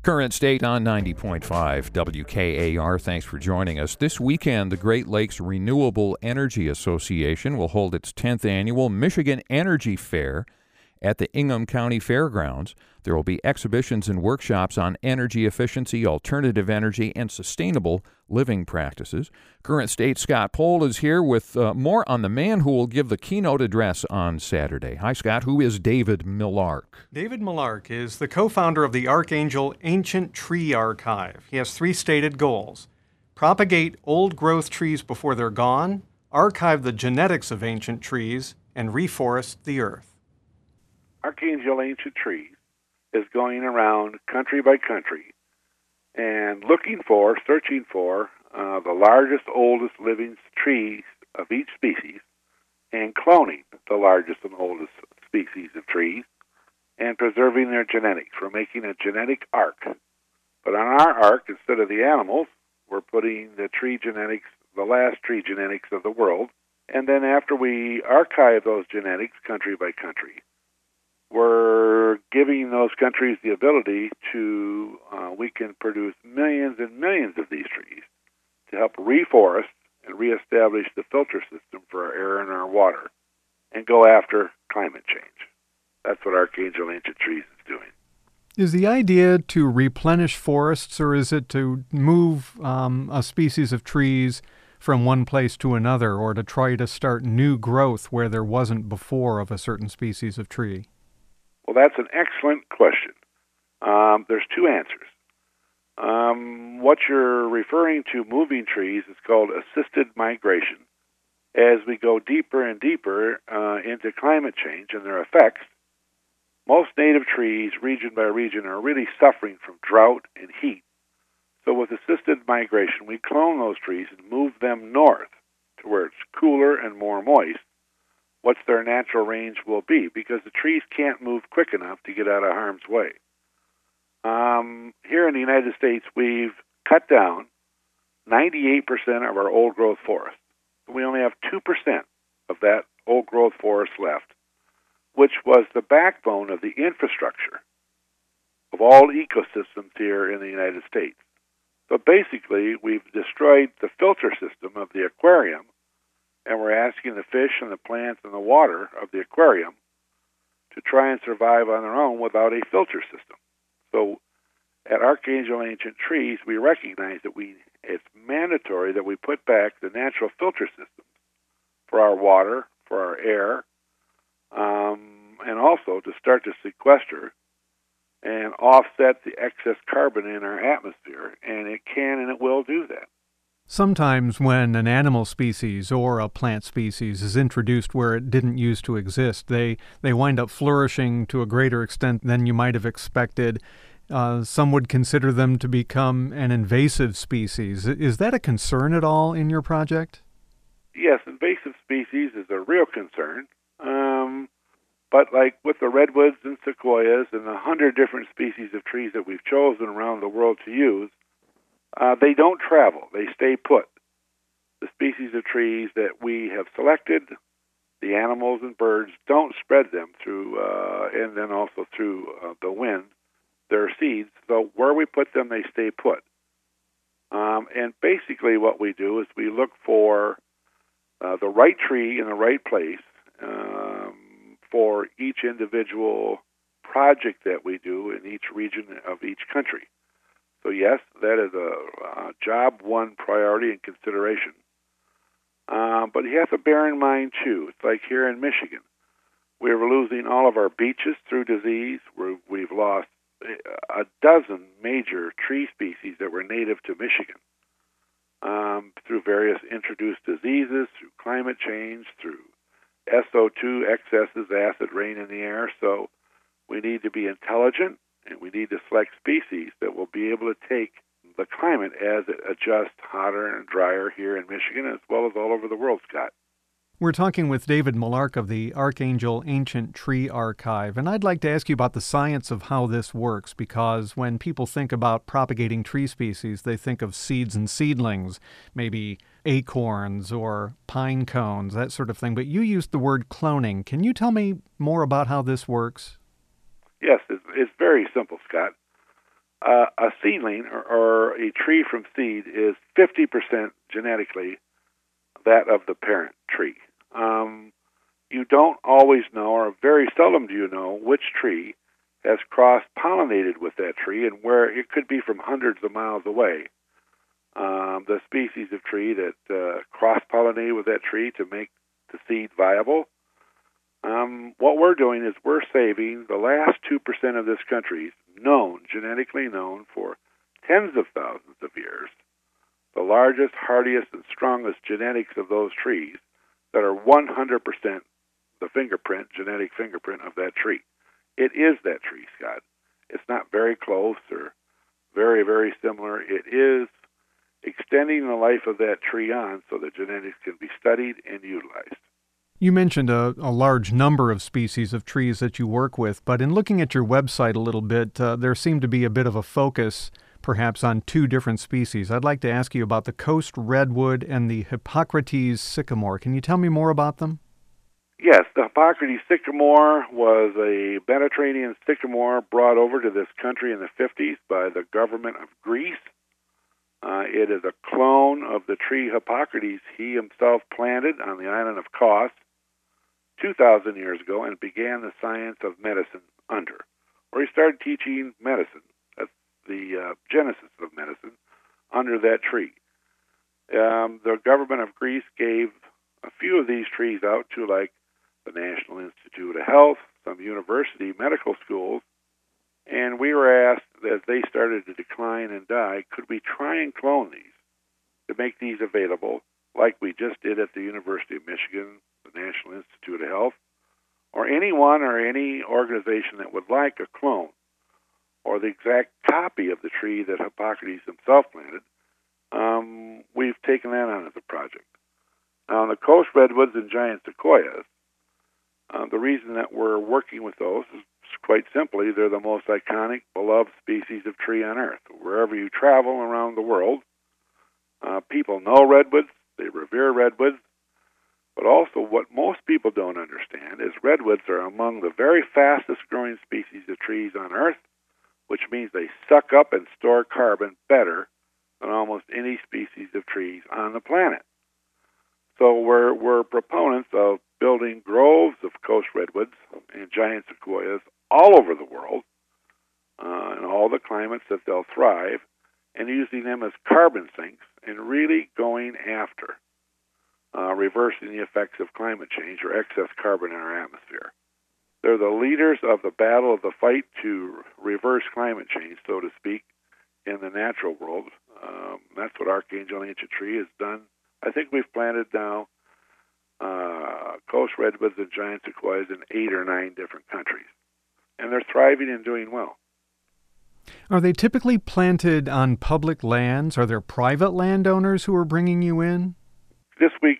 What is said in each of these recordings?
Current State on 90.5 WKAR. Thanks for joining us. This weekend, the Great Lakes Renewable Energy Association will hold its 10th annual Michigan Energy Fair at the Ingham County Fairgrounds. There will be exhibitions and workshops on energy efficiency, alternative energy, and sustainable living practices. Current State Scott Pohl is here with more on the man who will give the keynote address on Saturday. Hi, Scott. Who is David Millark? David Millark is the co-founder of the Archangel Ancient Tree Archive. He has three stated goals: propagate old-growth trees before they're gone, archive the genetics of ancient trees, and reforest the earth. Archangel Ancient Trees is going around country by country and searching for the largest, oldest living trees of each species and cloning the largest and oldest species of trees and preserving their genetics. We're making a genetic ark. But on our ark, instead of the animals, we're putting the tree genetics, the last tree genetics of the world. And then after we archive those genetics country by country, we're giving those countries the ability to, we can produce millions and millions of these trees to help reforest and reestablish the filter system for our air and our water and go after climate change. That's what Archangel Ancient Trees is doing. Is the idea to replenish forests, or is it to move a species of trees from one place to another, or to try to start new growth where there wasn't before of a certain species of tree? Well, that's an excellent question. There's two answers. What you're referring to, moving trees, is called assisted migration. As we go deeper and deeper into climate change and their effects, most native trees, region by region, are really suffering from drought and heat. So with assisted migration, we clone those trees and move them north to where it's cooler and more moist. What's their natural range will be, because the trees can't move quick enough to get out of harm's way. Here in the United States, we've cut down 98% of our old-growth forest. We only have 2% of that old-growth forest left, which was the backbone of the infrastructure of all ecosystems here in the United States. So basically, we've destroyed the filter system of the aquarium, and we're asking the fish and the plants and the water of the aquarium to try and survive on their own without a filter system. So at Archangel Ancient Trees, we recognize that it's mandatory that we put back the natural filter systems for our water, for our air, and also to start to sequester and offset the excess carbon in our atmosphere. And it can and it will do that. Sometimes when an animal species or a plant species is introduced where it didn't used to exist, they wind up flourishing to a greater extent than you might have expected. Some would consider them to become an invasive species. Is that a concern at all in your project? Yes, invasive species is a real concern. But like with the redwoods and sequoias and 100 different species of trees that we've chosen around the world to use, they don't travel. They stay put. The species of trees that we have selected, the animals and birds, don't spread them through, and then also through the wind, their seeds. So where we put them, they stay put. And basically what we do is we look for the right tree in the right place for each individual project that we do in each region of each country. So yes, that is a job one priority and consideration. But you have to bear in mind, too, it's like here in Michigan. We're losing all of our beaches through disease. We've lost a dozen major tree species that were native to Michigan through various introduced diseases, through climate change, through SO2 excesses, acid rain in the air. So we need to be intelligent, and we need to select species that will be able to take the climate as it adjusts hotter and drier here in Michigan as well as all over the world, Scott. We're talking with David Millark of the Archangel Ancient Tree Archive, and I'd like to ask you about the science of how this works, because when people think about propagating tree species, they think of seeds and seedlings, maybe acorns or pine cones, that sort of thing, but you used the word cloning. Can you tell me more about how this works? Yes, it's very simple, Scott. a seedling or a tree from seed is 50% genetically that of the parent tree. You don't always know, or very seldom do you know, which tree has cross-pollinated with that tree, and where it could be from hundreds of miles away. The species of tree that cross-pollinated with that tree to make the seed viable. What we're doing is we're saving the last 2% of this country's genetically known for tens of thousands of years, the largest, hardiest, and strongest genetics of those trees that are 100% the genetic fingerprint of that tree. It is that tree, Scott. It's not very close or very, very similar. It is extending the life of that tree on so that genetics can be studied and utilized. You mentioned a large number of species of trees that you work with, but in looking at your website a little bit, there seemed to be a bit of a focus perhaps on two different species. I'd like to ask you about the coast redwood and the Hippocrates sycamore. Can you tell me more about them? Yes, the Hippocrates sycamore was a Mediterranean sycamore brought over to this country in the 50s by the government of Greece. It is a clone of the tree Hippocrates he himself planted on the island of Kos 2,000 years ago and began the science of medicine under, where he started teaching medicine. That's the genesis of medicine under that tree. The government of Greece gave a few of these trees out to, like, the National Institute of Health, some university medical schools, and we were asked, as they started to decline and die, could we try and clone these to make these available, like we just did at the University of Michigan, the National Institute of Health, or anyone or any organization that would like a clone or the exact copy of the tree that Hippocrates himself planted. We've taken that on as a project. Now, on the coast redwoods and giant sequoias, the reason that we're working with those is quite simply they're the most iconic, beloved species of tree on Earth. Wherever you travel around the world, people know redwoods, they revere redwoods, but also what most people don't understand is redwoods are among the very fastest growing species of trees on Earth, which means they suck up and store carbon better than almost any species of trees on the planet. So we're proponents of building groves of coast redwoods and giant sequoias all over the world, in all the climates that they'll thrive, and using them as carbon sinks and really going after reversing the effects of climate change or excess carbon in our atmosphere. They're the leaders of the battle of the fight to reverse climate change, so to speak, in the natural world. That's what Archangel Ancient Tree has done. I think we've planted now coast redwoods and giant sequoias in 8 or 9 different countries, and they're thriving and doing well. Are they typically planted on public lands? Are there private landowners who are bringing you in? This week,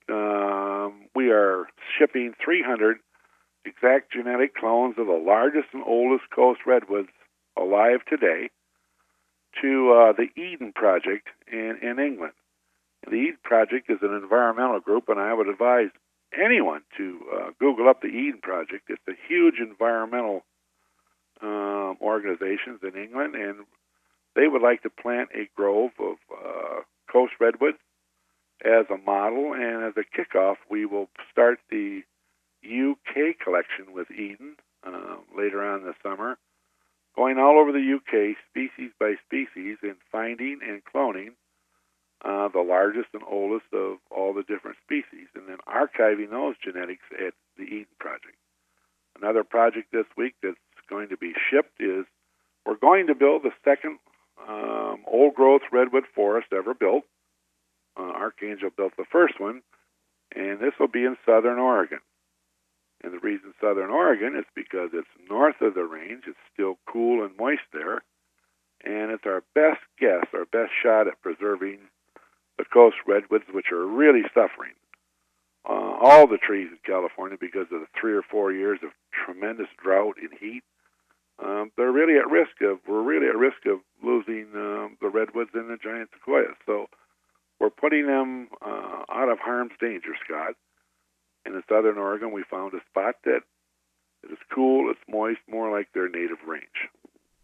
we are shipping 300 exact genetic clones of the largest and oldest coast redwoods alive today to the Eden Project in England. The Eden Project is an environmental group, and I would advise anyone to Google up the Eden Project. It's a huge environmental organizations in England, and they would like to plant a grove of coast redwoods as a model, and as a kickoff, we will start the UK collection with Eden later on this summer, going all over the UK, species by species, and finding and cloning the largest and oldest of all the different species, and then archiving those genetics at the Eden Project. Another project this week that's going to be shipped is we're going to build the second old-growth redwood forest ever built. Archangel built the first one, and this will be in southern Oregon. And the reason southern Oregon is because it's north of the range, it's still cool and moist there, and it's our best guess, our best shot at preserving the coast redwoods, which are really suffering. All the trees in California, because of the 3 or 4 years of tremendous drought and heat, we're really at risk of losing the redwoods and the giant sequoias. So we're putting them out of harm's danger, Scott. And in southern Oregon, we found a spot that is cool, it's moist, more like their native range.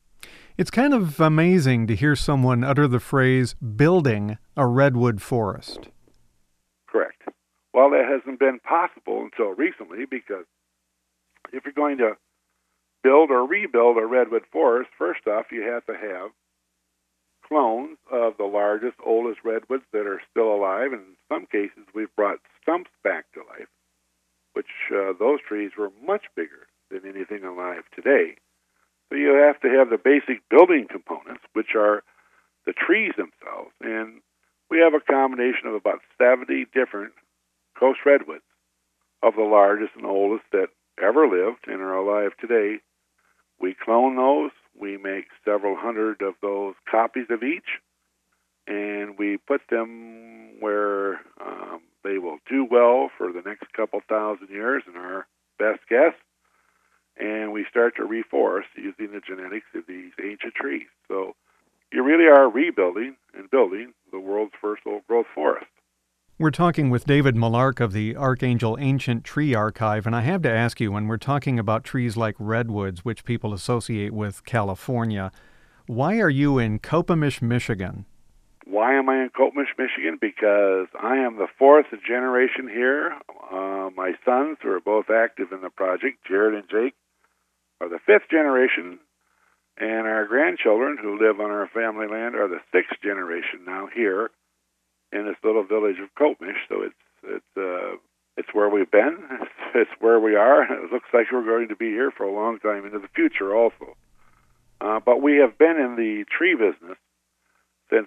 It's kind of amazing to hear someone utter the phrase building a redwood forest. Correct. Well, that hasn't been possible until recently, because if you're going to build or rebuild a redwood forest, first off, you have to have clones of the largest, oldest redwoods that are still alive. And in some cases, we've brought stumps back to life, which those trees were much bigger than anything alive today. So you have to have the basic building components, which are the trees themselves. And we have a combination of about 70 different coast redwoods of the largest and oldest that ever lived and are alive today. We clone those. We make several hundred of those copies of each, and we put them where they will do well for the next couple thousand years, in our best guess. And we start to reforest using the genetics of these ancient trees. So you really are rebuilding and building the world's first old-growth forest. We're talking with David Malark of the Archangel Ancient Tree Archive, and I have to ask you, when we're talking about trees like redwoods, which people associate with California, why are you in Copemish, Michigan? Why am I in Copemish, Michigan? Because I am the fourth generation here. My sons, who are both active in the project, Jared and Jake, are the fifth generation, and our grandchildren, who live on our family land, are the sixth generation now here in this little village of Copemish. So it's where we've been. It's where we are. It looks like we're going to be here for a long time into the future also. But we have been in the tree business since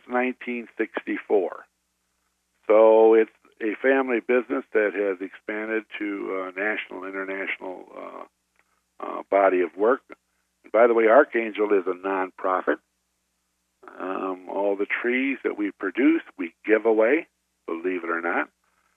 1964. So it's a family business that has expanded to a national, international body of work. And by the way, Archangel is a nonprofit. All the trees that we produce, we give away, believe it or not.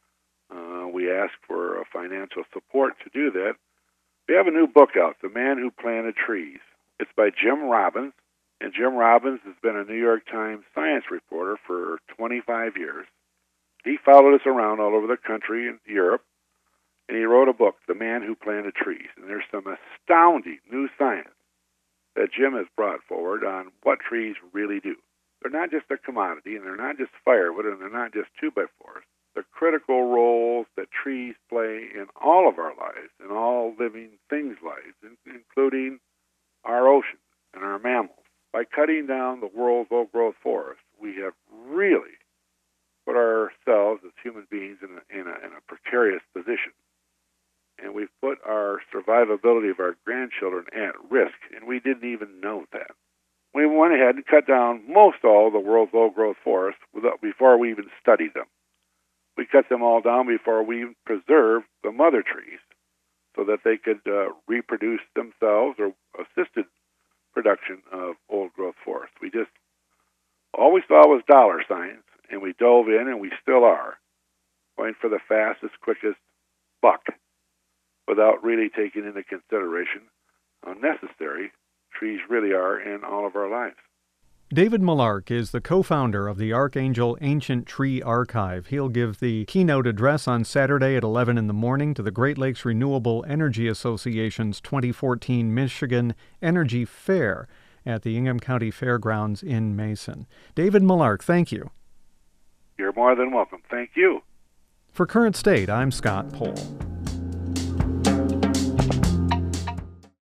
We ask for financial support to do that. We have a new book out, The Man Who Planted Trees. It's by Jim Robbins, and Jim Robbins has been a New York Times science reporter for 25 years. He followed us around all over the country and Europe, and he wrote a book, The Man Who Planted Trees. And there's some astounding new science that Jim has brought forward on what trees really do. They're not just a commodity, and they're not just firewood, and they're not just 2x4s. The critical roles that trees play in all of our lives, in all living things' lives, including our oceans and our mammals. By cutting down the world's old-growth forest, we have really put ourselves as human beings in a precarious position. And we've put our survivability of our grandchildren at risk, and we didn't even know that. We went ahead and cut down most all of the world's old-growth forests before we even studied them. We cut them all down before we even preserved the mother trees so that they could reproduce themselves, or assisted production of old-growth forests. We just, all we saw was dollar signs, and we dove in, and we still are, going for the fastest, quickest buck, without really taking into consideration how necessary trees really are in all of our lives. David Malark is the co-founder of the Archangel Ancient Tree Archive. He'll give the keynote address on Saturday at 11 in the morning to the Great Lakes Renewable Energy Association's 2014 Michigan Energy Fair at the Ingham County Fairgrounds in Mason. David Malark, thank you. You're more than welcome. Thank you. For Current State, I'm Scott Pohl.